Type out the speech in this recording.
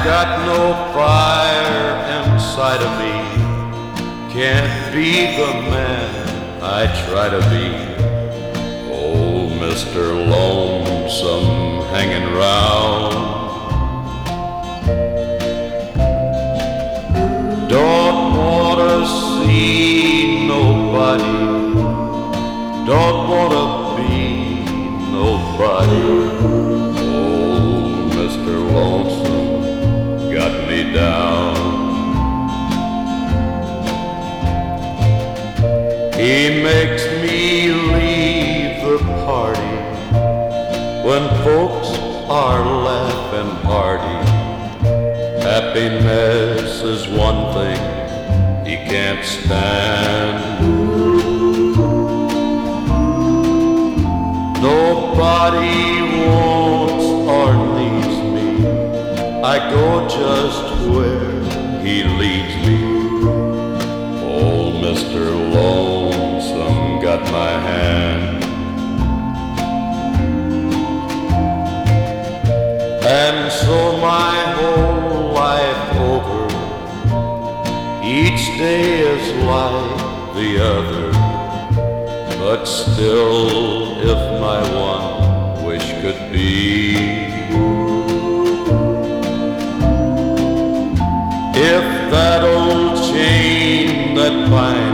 got no fire inside of me, can't be the man I try to be. Oh, Mr. Lonesome hanging round, don't wanna see nobody, don't wanna be nobody. Oh, Mr. Lonesome got me down. He makes me leave the party when folks are laughing hearty. Happiness is one thing he can't stand. Nobody wants or needs me, I go just where he leads me. Oh, Mr. Lonesome got my hand, and so my whole life over, each day is like the other. But still, if my one wish could be, if that old chain that binds